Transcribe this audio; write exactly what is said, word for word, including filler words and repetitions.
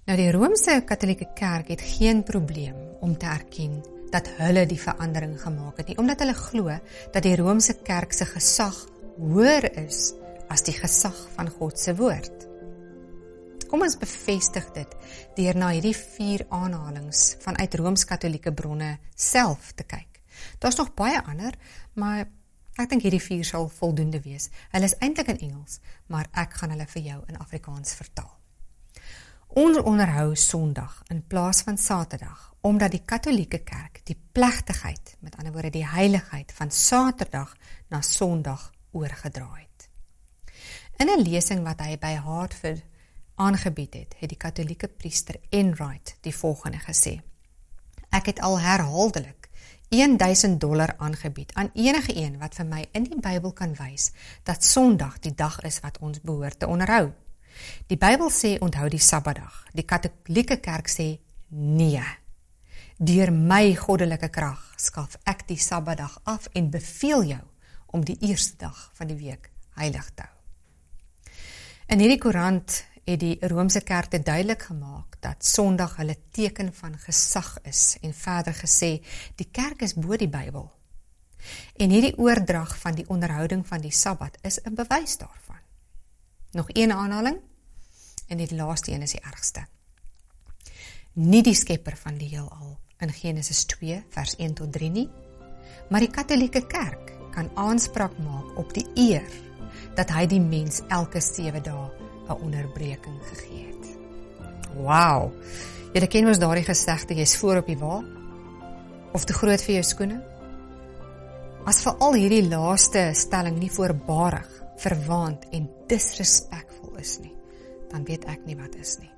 Nou die Romeinse Katholieke Kerk het geen probleem om te erken dat hulle die verandering gemaak het nie, omdat hulle glo dat die Romeinse Kerk se gesag hoër is as die gesag van God se woord. Kom ons bevestig dit deur na hierdie vier aanhalings vanuit Rooms-Katholieke bronne self te kyk. Daar's nog baie ander, maar ek dink hierdie vier sal voldoende wees. Hulle is eintlik in Engels, maar ek gaan hulle vir jou in Afrikaans vertaal. Ons onderhou Sondag in plaas van Saterdag, omdat die Katholieke Kerk die plegtigheid, met ander woorde die heiligheid van Saterdag na Sondag oorgedra het. In 'n lesing wat hy by Hartford aangebied het, het die Katholieke priester Enright die volgende gesê: Ek het al herhaaldelik duisend dollar aangebied aan enige een wat vir my in die Bybel kan wys dat Sondag die dag is wat ons behoort te onderhou. Die Bybel sê onthou die Sabbatdag. Die Katholieke Kerk sê nee. Deur my goddelike krag skaf ek die Sabbatdag af en beveel jou om die eerste dag van die week heilig te hou. In hierdie koerant het die Romeinse Kerk dit duidelik gemaak dat Sondag hulle teken van gesag is en verder gesê, die kerk is bo die Bybel. En hierdie oordrag van die onderhouding van die Sabbat is 'n bewys daarvan. Nog een aanhaling, en die laaste een is die ergste. Nie die skepper van die heelal in Genesis twee vers een tot drie nie, maar die Katholieke Kerk kan aanspraak maak op die eer dat hy die mens elke sewe dae 'n onderbreking gegee het. Wow, julle ken mos daardie gesegde, jy's voor op die wa, of te groot vir jou skoene? As veral hierdie laaste stelling nie voorbarig, verwaand en disrespekvol is nie, dan weet ek nie wat is nie.